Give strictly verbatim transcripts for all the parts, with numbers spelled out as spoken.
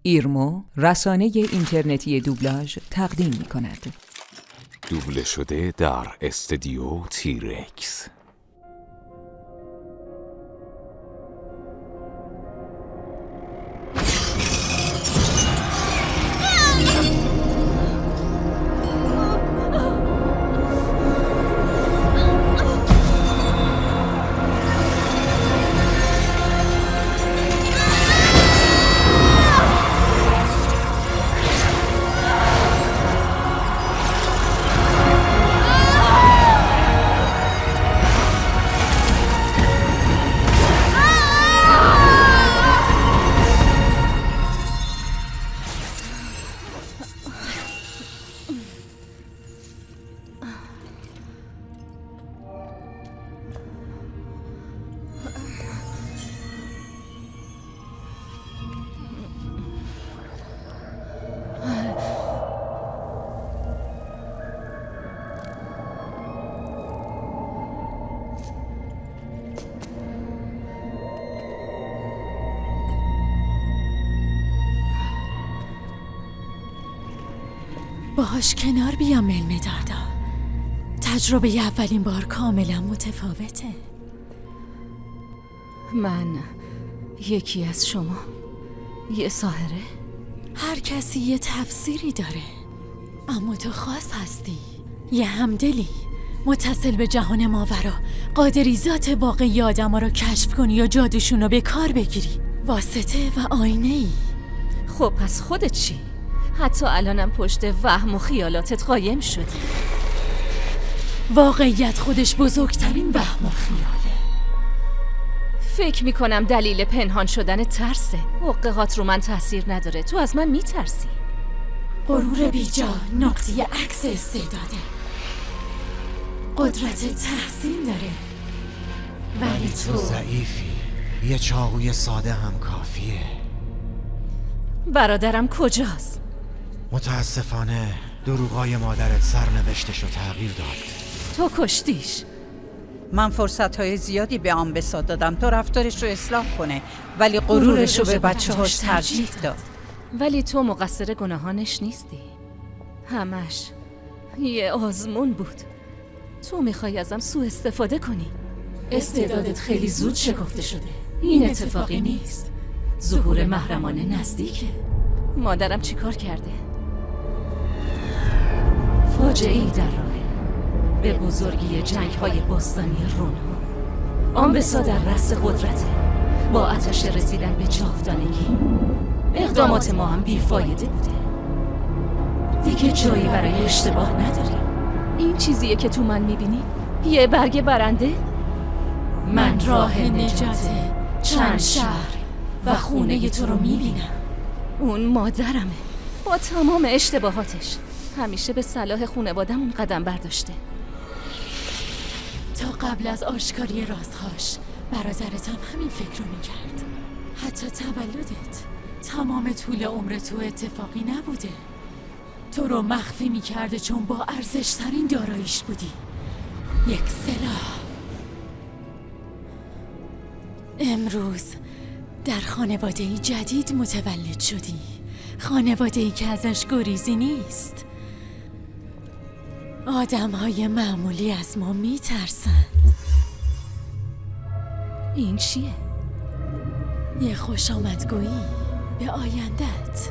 ایرمو رسانه اینترنتی دوبلاژ تقدیم می کند. دوبله شده در استودیو تیرکس. باهاش کنار بیام ملمداردا. تجربه اولین بار کاملا متفاوته. من یکی از شما، یه ساحره. هر کسی یه تفسیری داره، اما تو خاص هستی، یه همدلی متصل به جهان ماورا، قادری ذات واقعی آدم ها رو کشف کنی یا جادوشون رو به کار بگیری، واسطه و آینه ای. خب پس خودت چی؟ حتی الانم پشت وهم و خیالاتت قایم شدی. واقعیت خودش بزرگترین وهم و خیاله. فکر میکنم دلیل پنهان شدن ترسه. حقیقات رو من تاثیر نداره، تو از من میترسی. غرور بیجا نقطه عکس استعداده. قدرت تحسین داره، ولی تو ضعیفی. یه چاقوی ساده هم کافیه. برادرم کجاست؟ متاسفانه دروغای مادرت سرنوشتشو تغییر داد. تو کشتیش. من فرصتهای زیادی به آنبسا دادم تا رفتارش رو اصلاح کنه، ولی غرورش رو به بچه هاش ترجیح داد. ولی تو مقصر گناهانش نیستی. همش یه آزمون بود. تو میخوای ازم سوء استفاده کنی. استعدادت خیلی زود شکفته شده. این اتفاقی نیست. ظهور محرمانه نزدیکه. مادرم چیکار کرده؟ فاجعه‌ای در راهه. به بزرگی جنگ‌های باستانی روم. آنبسا در رأس قدرته. با آتش رسیدن به جاودانگی. اقدامات ما هم بیفایده بوده. دیگه جایی برای اشتباه نداری. این چیزیه که تو من میبینی؟ یه برگ برنده؟ من راه نجات چند شهر و خونه تو رو میبینم. اون مادرمه، با تمام اشتباهاتش همیشه به صلاح خانواده‌مون قدم برداشته. تا قبل از آشکاری رازهاش برادرت هم همین فکر رو میکرد. حتی تولدت تمام طول عمر تو اتفاقی نبوده. تو رو مخفی میکرده چون با ارزشترین داراییش بودی، یک سلاح. امروز در خانواده‌ای جدید متولد شدی، خانواده‌ای که ازش گریزی نیست. آدم‌های معمولی از ما میترسن. این چیه؟ یه خوش آمدگویی به آیندت.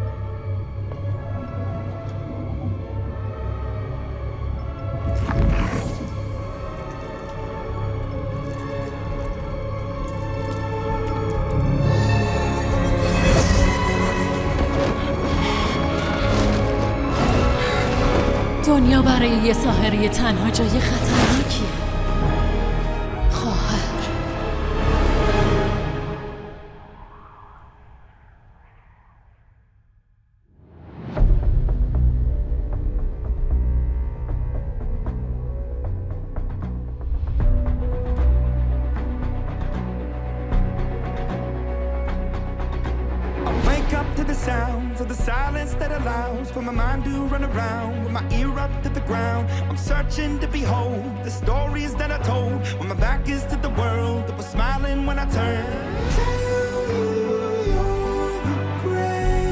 دنیا برای یه ساحره تنها جای خطرناکیه. خواهر to the sounds of the silence that allows for my mind to run around with my ear up to the ground. I'm searching to behold the stories that I told when my back is to the world that was smiling when I turned. Tell you you're the great.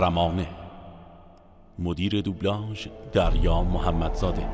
محرمانه. مدیر دوبلاژ دریا محمدزاده.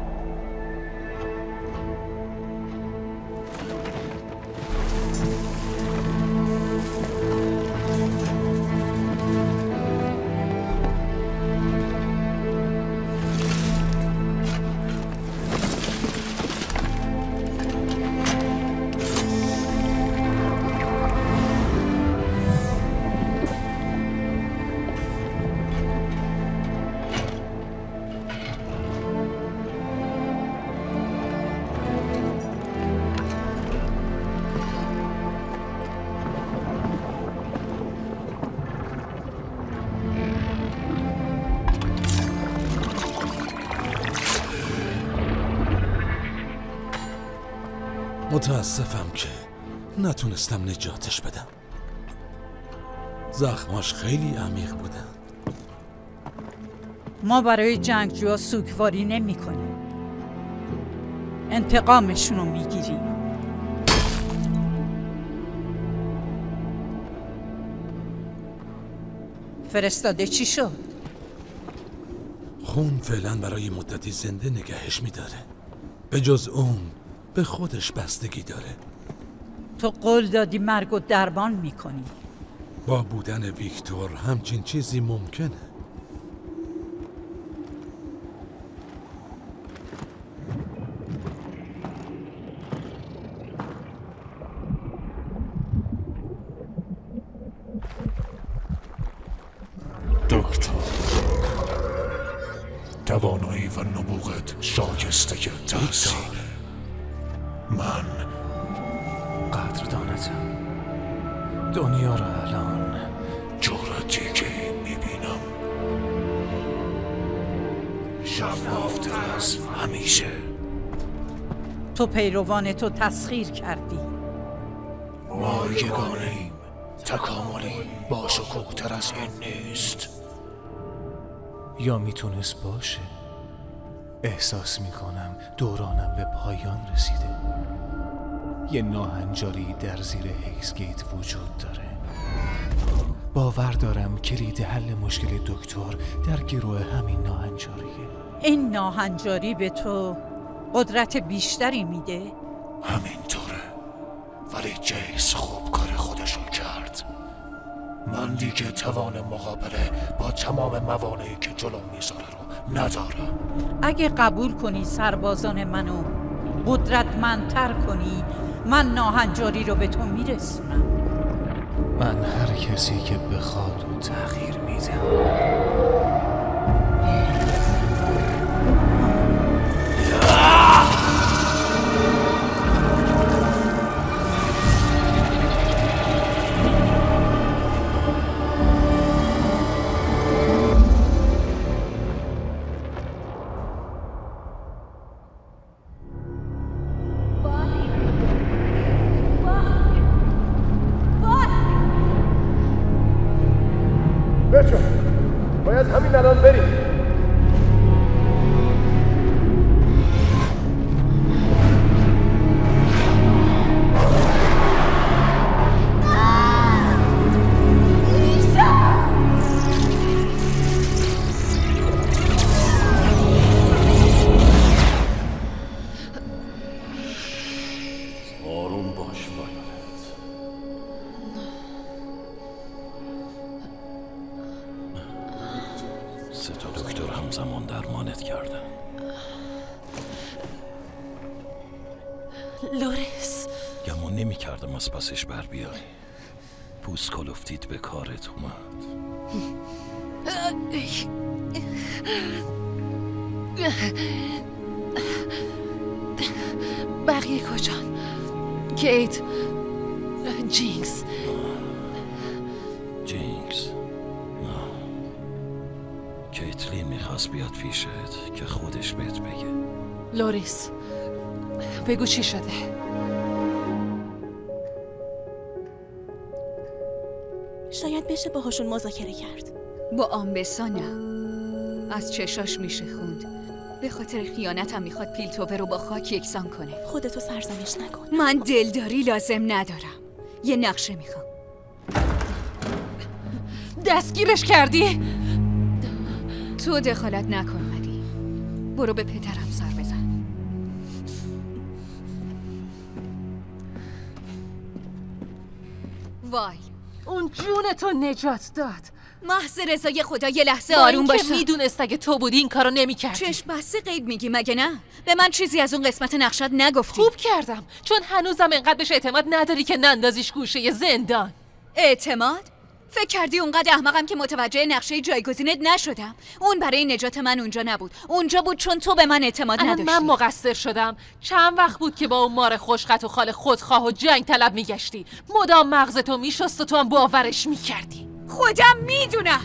متاسفم که نتونستم نجاتش بدم. زخماش خیلی عمیق بودن. ما برای جنگجوها سوگواری نمی کنیم. انتقامشونو میگیریم. فرستاده چی شد؟ خون فعلا برای مدتی زنده نگهش میداره. به جز اون به خودش بستگی داره. تو قول دادی مرگ و درمان میکنی. با بودن ویکتور همچین چیزی ممکنه. دکتر، توانایی و نبوغت شایسته تحسین. من قدردانتم. دنیا را الان جورتی که میبینم شفافتر از همیشه. تو پیروان تو تسخیر کردی. ما یگانه ایم. تکاملی با شکوه‌تر از این نیست. یا میتونست باشه. احساس میکنم دورانم به پایان رسیده. یه ناهنجاری در زیر هیکسگیت وجود داره. باور دارم کلید حل مشکل دکتر در گروه همین ناهنجاریه. این ناهنجاری به تو قدرت بیشتری میده؟ همینطوره، ولی جیکس خوب کار خودشو کرد. من دیگه توان مقابله با تمام موانعی که جلوم میذاره رو ندارم. اگه قبول کنی سربازان منو قدرتمندتر کنی، من ناهنجاری رو به تو میرسونم. من هر کسی که بخواد و تغییر میدم. باید همین الان بریم. آروم باش وایولت. سه تا دکتر همزمان درمانت کردن. لورس، گمون نمی کردم از پسش بر بیای. پوست کلفتید به کارت اومد. بقیه کجان؟ کیت، جینکس. جینکس نه، کیتلین میخواست بیاد پیشت که خودش بهت بگه. لوریس بگو چی شده؟ شاید بشه باهاشون مذاکره کرد. با آمبسا نه، از چشاش میشه خوند. به خاطر خیانتم میخواد پیلتوور رو با خاک یکسان کنه. خودتو سرزنش نکن. من دلداری لازم ندارم. یه نقشه میخوام. دستگیرش کردی؟ تو دخالت نکن مدی. برو به پدرم سر بزن. وای، اون جونتو نجات داد. محض رضای خدا یه لحظه آروم باش. که میدونست اگه تو بودی این کارو نمی‌کردی. چشم بسته غیب میگی مگه نه؟ به من چیزی از اون قسمت نقشت نگفتی. خوب کردم، چون هنوزم انقدر بهش اعتماد نداری که نندازیش گوشه زندان. اعتماد؟ فکر کردی اونقدر احمقم که متوجه نقشه جایگزینت نشدم؟ اون برای نجات من اونجا نبود. اونجا بود چون تو به من اعتماد نداشتی. من مقصر شدم. چند وقت بود که با اون مار خوشخط و خال خودخواه و جنگ طلب میگشتی. مدام مغزتو میشست و تو هم باورش میکردی. خودم میدونم.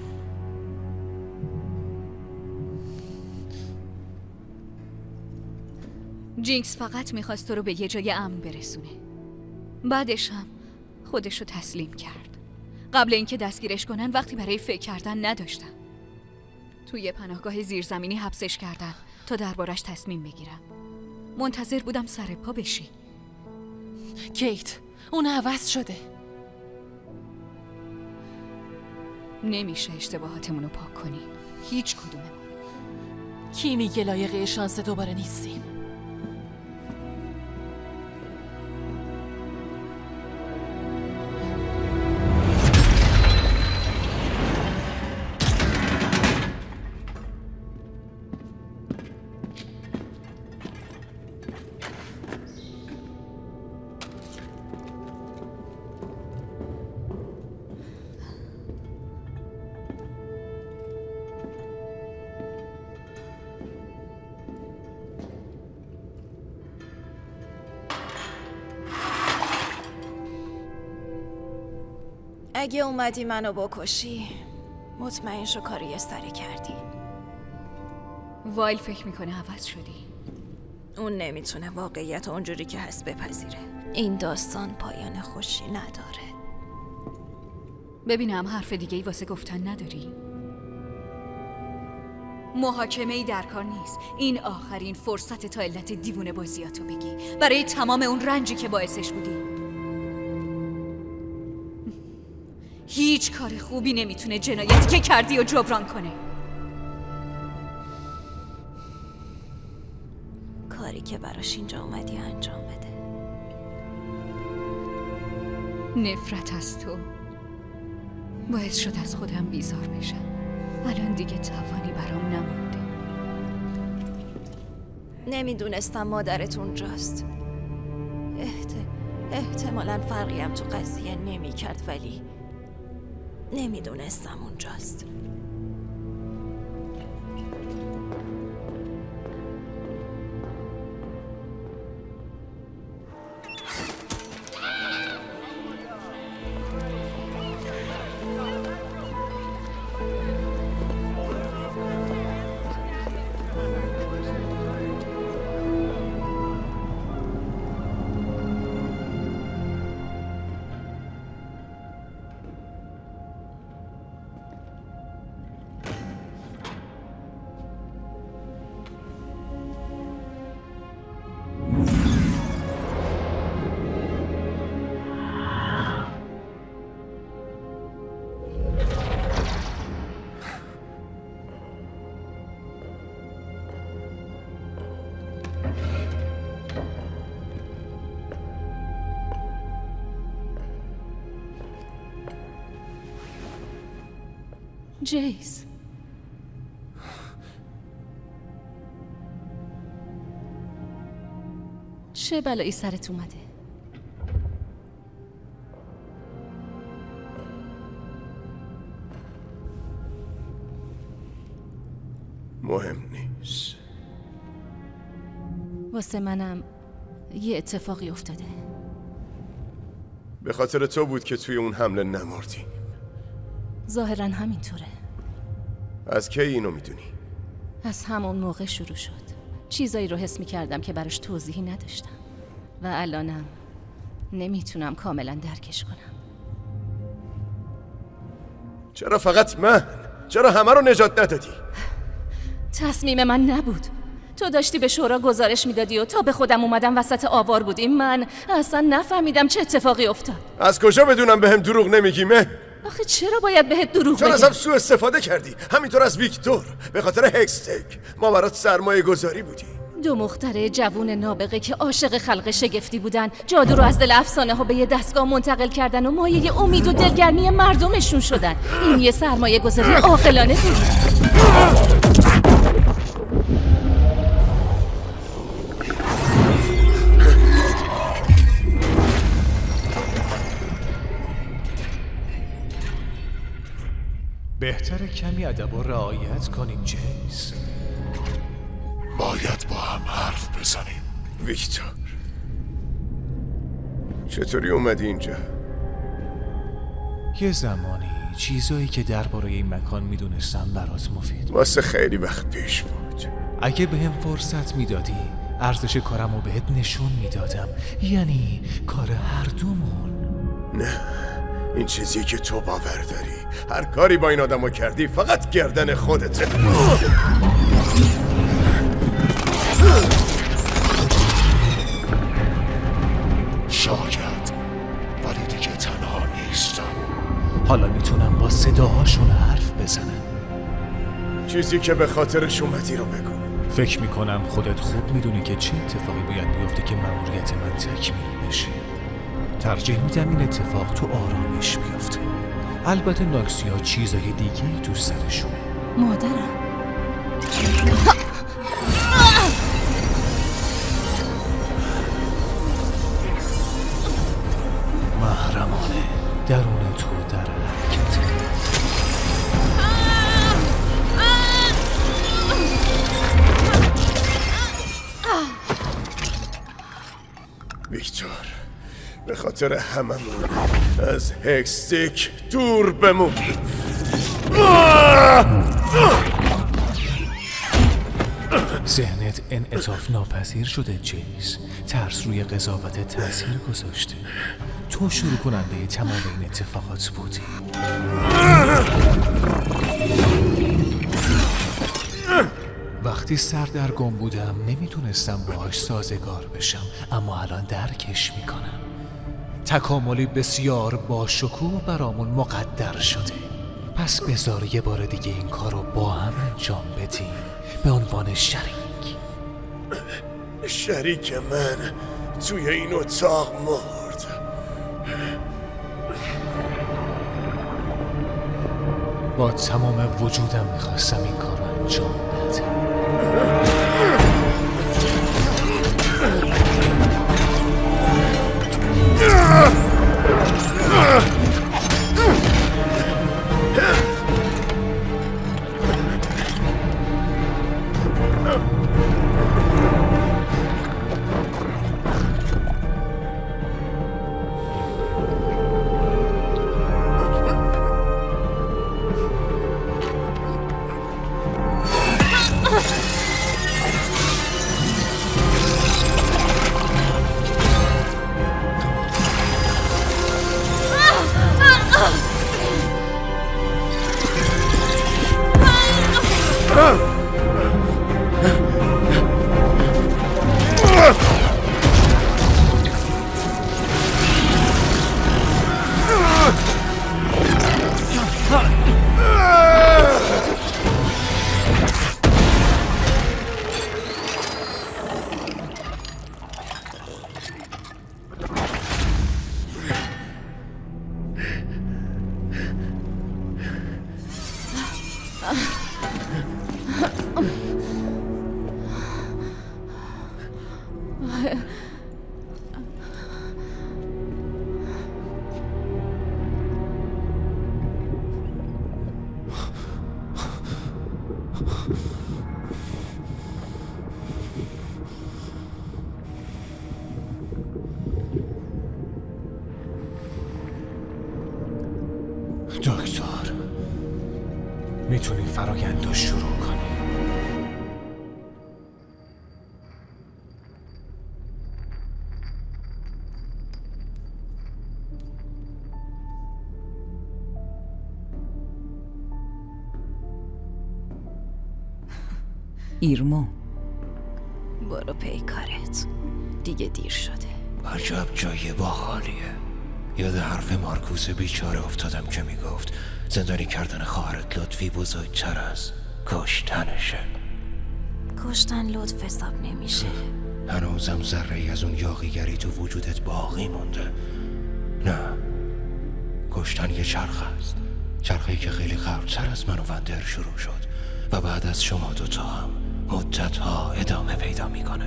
جینکس فقط میخواست تو رو به یه جای امن برسونه. بعدش هم خودشو تسلیم کرد. قبل اینکه دستگیرش کنن وقتی برای فکر کردن نداشتم. توی یه پناهگاه زیرزمینی حبسش کردن تا دربارش تصمیم بگیرم. منتظر بودم سر پا بشی. کیت، اون عوض شده. نمیشه اشتباهاتمونو پاک کنی. هیچ کدوممون. کی میگه لایق شانس دوباره نیستیم؟ اگه اومدی منو بکشی مطمئن شو کاری سری کردی. وایل فکر میکنه عوض شدی. اون نمیتونه واقعیت اونجوری که هست بپذیره. این داستان پایان خوشی نداره. ببینم حرف دیگه ای واسه گفتن نداری؟ محاکمه ای در کار نیست. این آخرین فرصت تا علت دیوونه بازیاتو بگی برای تمام اون رنجی که باعثش بودی. هیچ کار خوبی نمیتونه جنایتی که کردی و جبران کنه. کاری که براش اینجا اومدی انجام بده. نفرت از تو باعث شد از خودم بیزار بشم. الان دیگه توانی برام نمونده. نمیدونستم مادرت اونجاست. احت... احتمالاً فرقی هم تو قضیه نمی کرد ولی نمیدونستم اونجاست. جیس، چه بلایی سرت اومده؟ مهم نیست. واسه منم یه اتفاقی افتاده. به خاطر تو بود که توی اون حمله نمردی. ظاهراً همینطوره. از کی اینو میدونی؟ از همون موقع شروع شد. چیزایی رو حس میکردم که براش توضیحی نداشتم و الانم نمیتونم کاملا درکش کنم. چرا فقط من؟ چرا همه رو نجات ندادی؟ تصمیم من نبود. تو داشتی به شورا گزارش میدادی و تا به خودم اومدم وسط آوار بودیم. من اصلا نفهمیدم چه اتفاقی افتاد. از کجا بدونم بهم دروغ نمیگی مه؟ آخه چرا باید بهت دروغ چون بگم؟ ازم سوء استفاده کردی، همینطور از ویکتور، به خاطر هکستک. ما برات سرمایه گذاری بودی. دو مخترع جوون نابغه که عاشق خلق شگفتی بودن جادو رو از دل افسانه ها به یه دستگاه منتقل کردن و مایه امید و دلگرمی مردمشون شدن. این یه سرمایه گذاری عاقلانه بود. بهتره کمی ادب و رعایت کنیم جیس. باید با هم حرف بزنیم. ویکتور چطوری اومدی اینجا؟ یه زمانی چیزایی که درباره این مکان میدونستم برات مفید واسه خیلی وقت پیش بود. اگه بهم فرصت میدادی ارزش کارمو بهت نشون میدادم. یعنی کار هر دومون. نه، این چیزی که تو باور داری، هر کاری با این آدمو کردی فقط گردن خودته. شاید، ولی دیگه تنها نیستم. حالا میتونم با صداهاشون حرف بزنم. چیزی که به خاطرش اومدی رو بگو. فکر میکنم خودت خوب میدونی که چه اتفاقی باید بیفته که مأموریت من تکمیل بشه. ترجیح میدم این اتفاق تو آرامش بیفته. البته ناکسیا چیزای دیگه تو سرشونه. مادرم محرمانه درون تو در حرکته. ویکتور، به خاطر هممون از هکستک دور بمون. ذهنت انعطاف ناپذیر شده جیس. ترس روی قضاوت تاثیر گذاشته. تو شروع کننده تمام این اتفاقات بودی. وقتی سردرگم بودم نمیتونستم باهاش سازگار بشم، اما الان درکش میکنم. تکاملی بسیار با شکوه برامون مقدر شده. پس بذار یه بار دیگه این کار رو با هم انجام بدیم به عنوان شریک. شریک من توی این اتاق مرد. با تمام وجودم میخواستم این کار رو انجام بدم. دکتر، میتونی فرایند رو شروع کنی. ایرما، برو پی کارت، دیگه دیر شده. عجب جای باحالیه. یاد حرف مارکوس بیچاره افتادم که میگفت زندانی کردن خواهرت لطفی بزرگتر از کشتنشه. کشتن لطف حساب نمیشه. هنوزم ذره ای از اون یاغیگری تو وجودت باقی مونده. نه، کشتن یه چرخ است، چرخی که خیلی قبل‌تر از من و وندر شروع شد و بعد از شما دوتا هم مدت‌ها ادامه پیدا میکنه.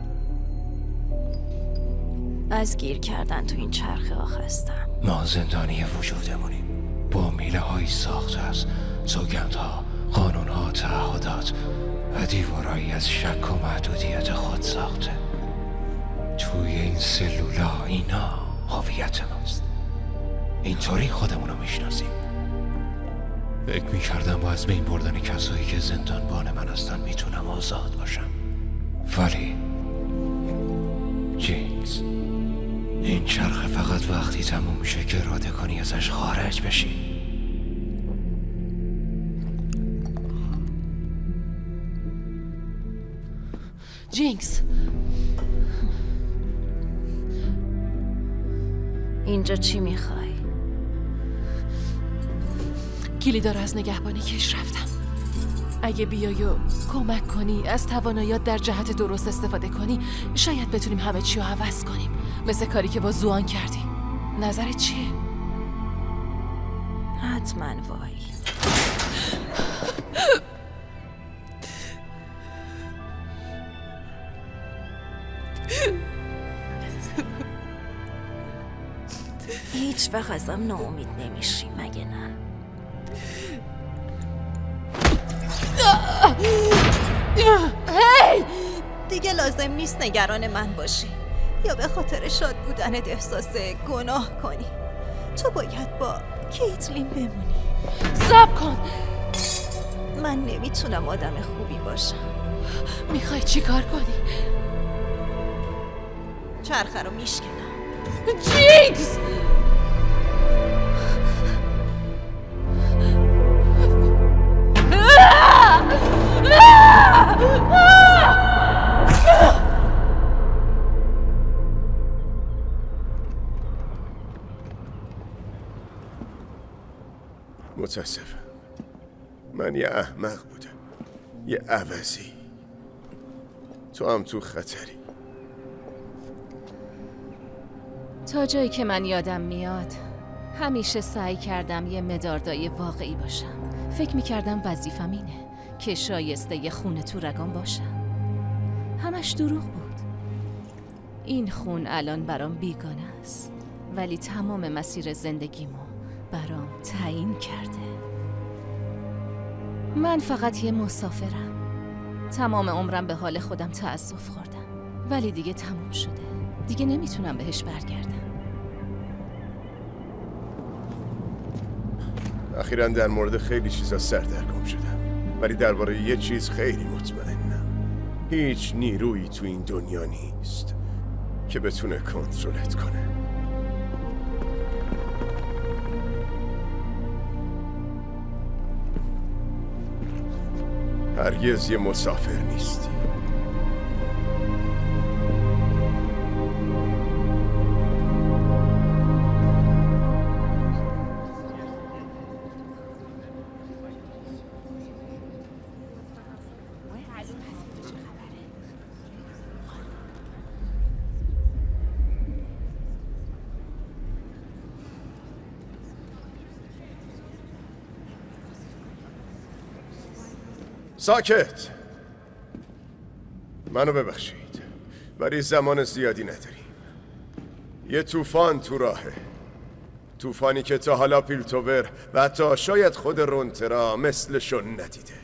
از گیر کردن تو این چرخه ها خستم. ما زندانی وجودمونیم، با میله هایی ساخته از سوگندها، قانونها، تعهدات و دیوارایی از شک و محدودیت خود ساخته. توی این سلولا اینا هویت ماست. اینطوری خودمونو میشناسیم. فکر میکردم با از بین بردن کسایی که زندانبان من هستن میتونم آزاد باشم، ولی جینکس، این چرخه فقط وقتی تموم میشه که اراده کنی ازش خارج بشی. جینکس، اینجا چی میخوای؟ کلیدا رو از نگهبانی کش رفتم. اگه بیای و کمک کنی، از تواناییات در جهت درست استفاده کنی، شاید بتونیم همه چی رو عوض کنیم، مثل کاری که با زوان کردی. نظرت چیه؟ حتما وای. هیچ وقت ازم ناامید نمیشی مگه نه؟ هی! دیگه لازم نیست نگران من باشی یا به خاطر شاد بودنت احساس گناه کنی. تو باید با کیتلین بمونی. صبر کن، من نمیتونم آدم خوبی باشم. میخوای چی کار کنی؟ چرخه رو میشکنم. جینکس! متاسفم، من یه احمق بودم، یه عوضی. تو هم تو خطری. تا جایی که من یادم میاد همیشه سعی کردم یه مداردای واقعی باشم. فکر میکردم وظیفم اینه که شایسته یه خون تو رگام باشم. همش دروغ بود. این خون الان برام بیگانه است، ولی تمام مسیر زندگیمو برام تعیین کرده. من فقط یه مسافرم. تمام عمرم به حال خودم تأسف خوردم، ولی دیگه تموم شده. دیگه نمیتونم بهش برگردم. اخیراً در مورد خیلی چیزا سردرگم شدم، ولی درباره یه چیز خیلی مطمئنم. هیچ نیرویی تو این دنیا نیست که بتونه کنترلت کنه. هرگز یه مسافر نیستی. ساکت! منو ببخشید، ولی زمان زیادی نداریم. یه طوفان تو راهه، طوفانی که تا حالا پیلتوور و حتی شاید خود رونترا مثلشون ندیده.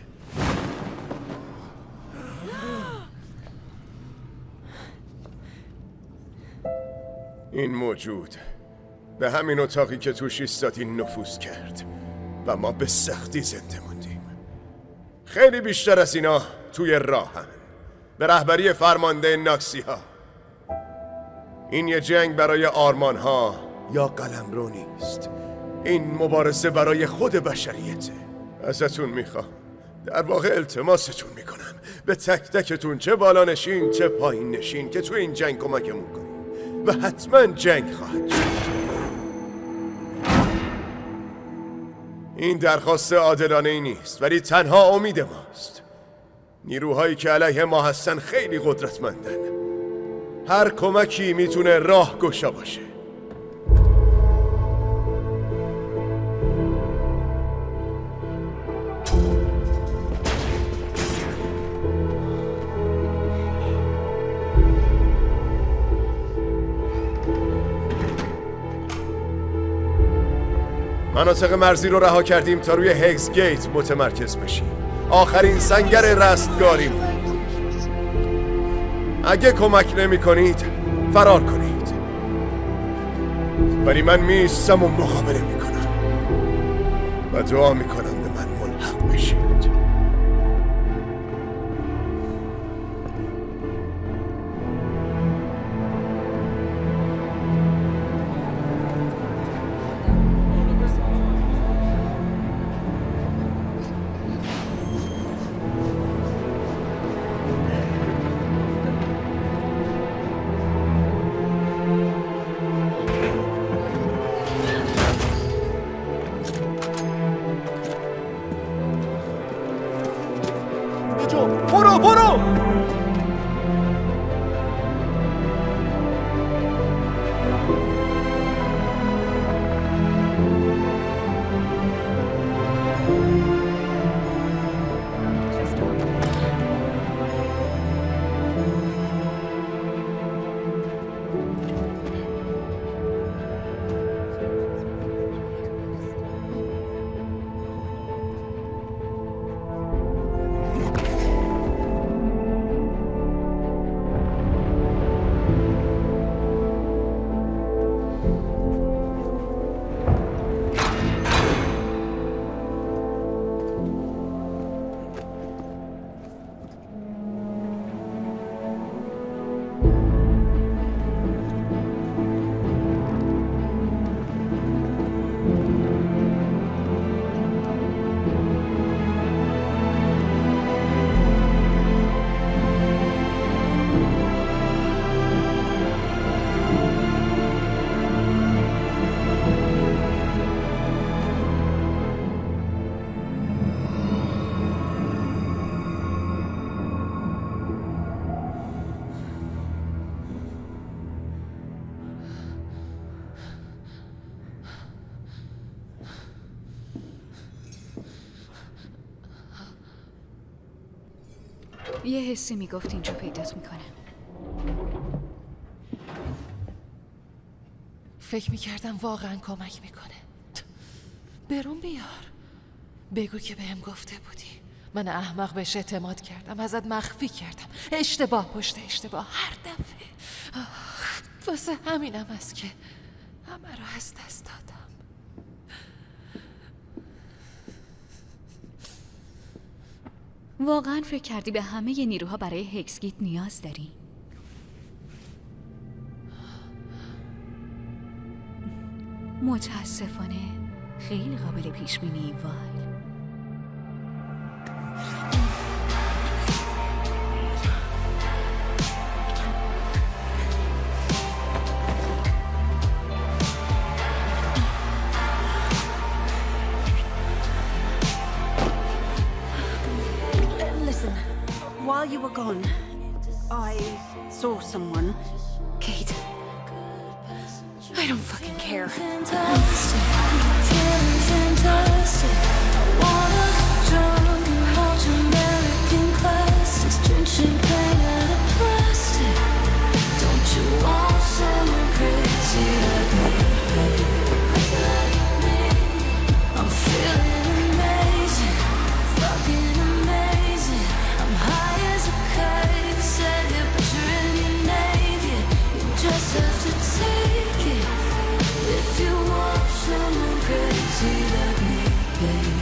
این موجود به همین اتاقی که توش ایستادین نفوذ کرد و ما به سختی زنده موندیم. خیلی بیشتر از اینا توی راهن، به رهبری فرمانده ناکسی ها. این یه جنگ برای آرمان ها یا قلمرو نیست. این مبارزه برای خود بشریته. ازتون میخوام، در واقع التماستون میکنم، به تک تکتون، چه بالا نشین چه پایین نشین، که توی این جنگ کمکمون کنیم و حتما جنگ خواهد شد. این درخواست عادلانه ای نیست، ولی تنها امید ماست. نیروهایی که علیه ما هستن خیلی قدرتمندن. هر کمکی میتونه راه گشا باشه. مناطق مرزی رو رها کردیم تا روی هگز گیت متمرکز بشیم. آخرین سنگر رستگاریم. اگه کمک نمی کنید فرار کنید، ولی من میستم و مقابله میکنم و دعا میکنم به من ملحق بشید. برو برو یه حسی میگفت اینجا پیدات میکنه. فکر میکردم واقعا کمک میکنه. برون بیار، بگو که بهم گفته بودی. من احمق بهش اعتماد کردم، ازت مخفی کردم، اشتباه پشت اشتباه هر دفعه. واسه همینم است که همه رو از دست دادم. واقعا فکر کردی به همه نیروها برای هگز گیت نیاز داری؟ متاسفانه خیلی قابل پیش بینی وایل. While you were gone, I saw someone. Kate. I don't fucking care. If you want someone crazy like me, baby.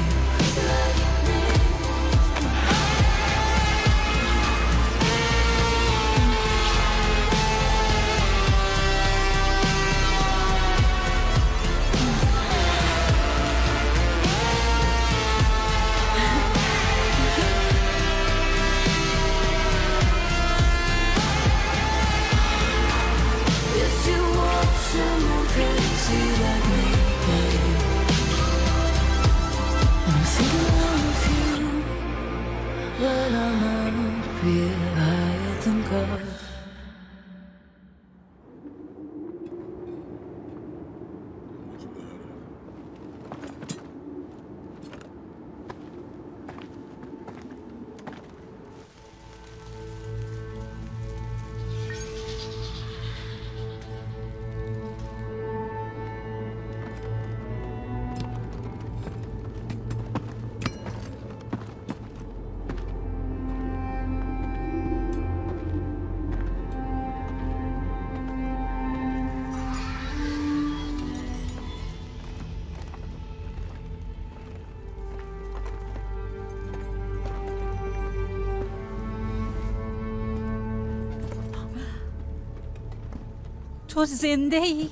تو زنده ای؟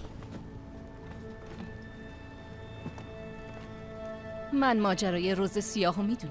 من ماجرای روز سیاهو میدونم.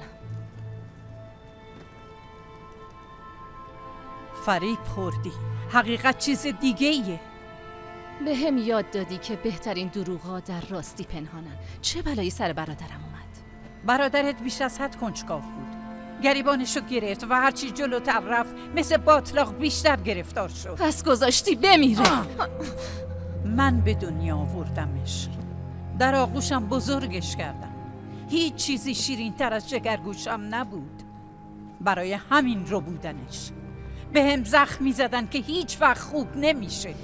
فریب خوردی. حقیقت چیز دیگه ایه. به هم یاد دادی که بهترین دروغا در راستی پنهانن. چه بلایی سر برادرم اومد؟ برادرت بیش از حد کنجکاو بود. گریبانشو گرفت و هرچی جلوتر رفت مثل باطلاق بیشتر گرفتار شد. پس گذاشتی بمیره. آه. من به دنیا آوردمش. در آغوشم بزرگش کردم. هیچ چیزی شیرین تر از جگرگوشم نبود. برای همین رو بودنش. به هم زخم می زدن که هیچ وقت خوب نمیشه.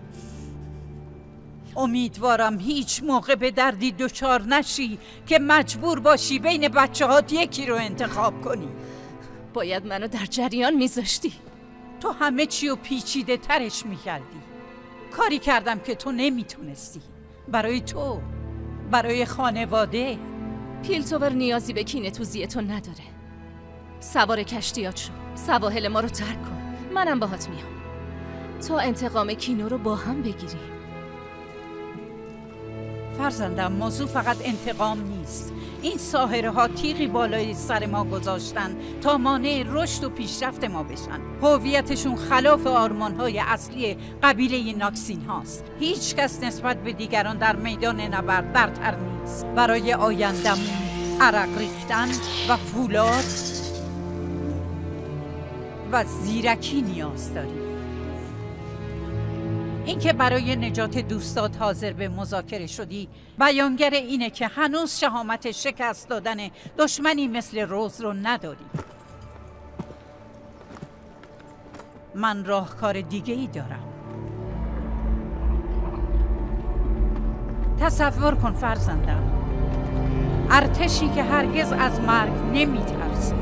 امیدوارم هیچ موقع به دردی دچار نشی که مجبور باشی بین بچه هات یکی رو انتخاب کنی. باید منو در جریان میذاشتی. تو همه چی رو پیچیده ترش میکردی. کاری کردم که تو نمیتونستی. برای تو، برای خانواده. پیلتوور نیازی به کینه توزیه تو نداره. سوار کشتیات شو، سواحل ما رو ترک کن. منم باهات میام تا انتقام کینو رو با هم بگیریم. فرزندم، موضوع فقط انتقام نیست. این ساحره ها تیغی بالای سر ما گذاشتن تا مانع رشد و پیشرفت ما بشن. هویتشون خلاف آرمان های اصلی قبیله ناکسین هاست. هیچ کس نسبت به دیگران در میدان نبرد برتر نیست. برای آیندمون عرق ریختن و فولاد و زیرکی نیاز داریم. اینکه برای نجات دوستات حاضر به مذاکره شدی بیانگر اینه که هنوز شهامت شکست دادن دشمنی مثل روز رو نداری. من راهکار دیگه ای دارم. تصور کن فرزندم، ارتشی که هرگز از مرگ نمیترسه.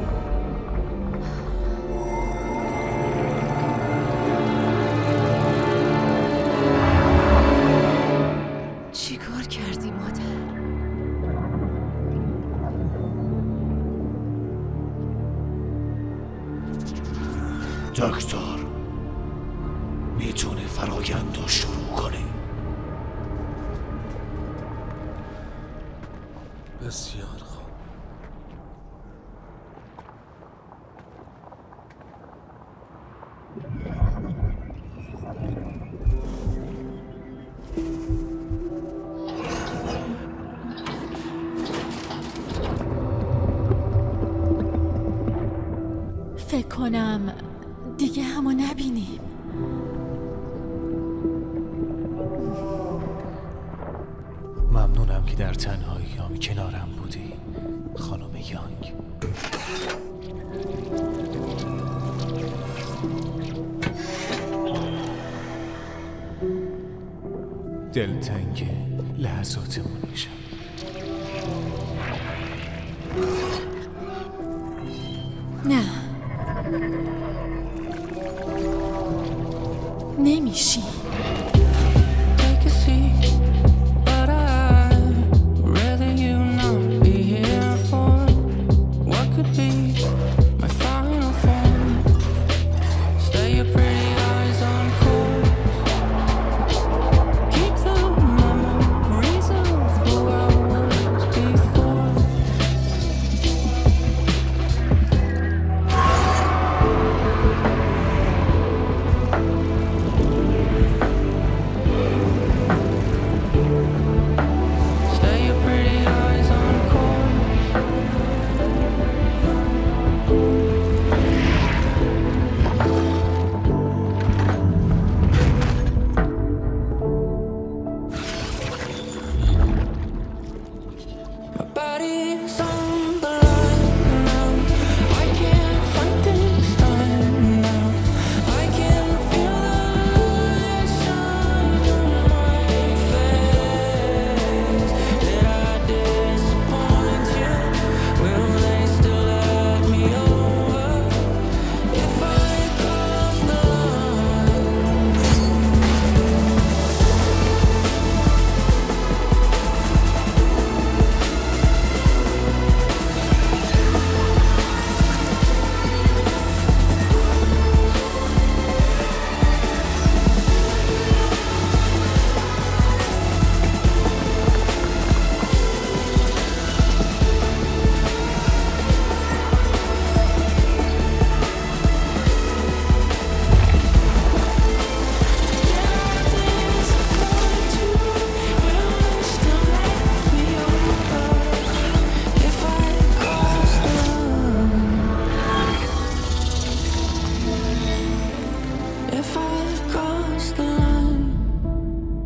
چی کار کردی مادر؟ دکتر، میتونه فرایند رو شروع کنی؟ بسیار خوب. فکر کنم دیگه همو نبینیم. ممنونم که در تنهاییام کنارم بودی خانم یانگ. دلتنگ لحظاتمون میشم. نه، نمیشی.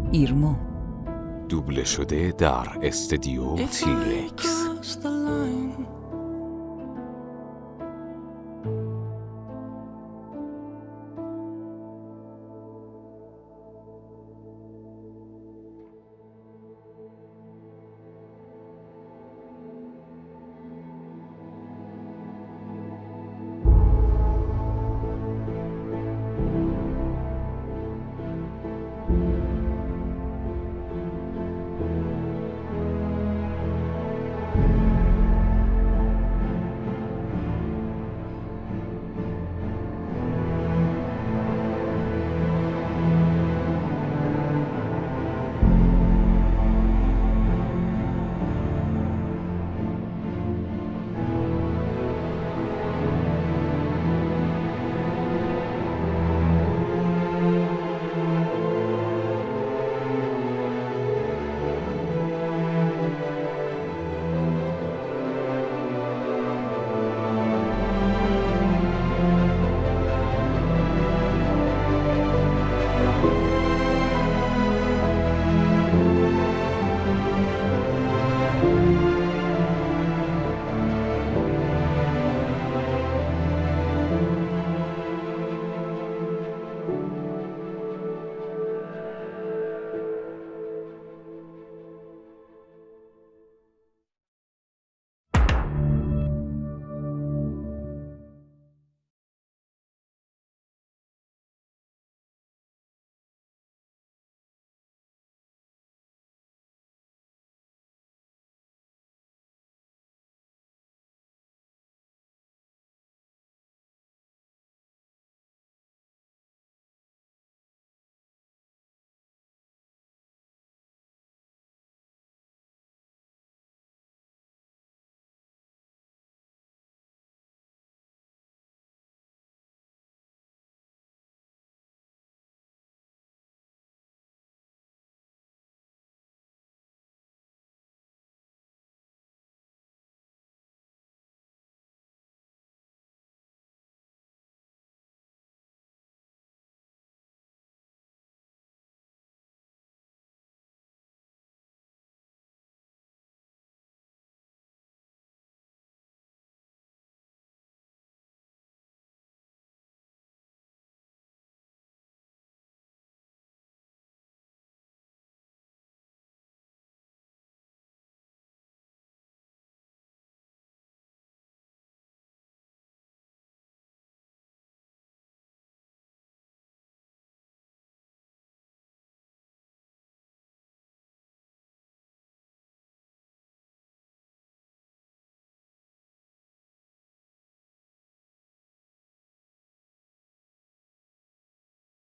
ایرمو. دوبله شده در استدیو تیرکس.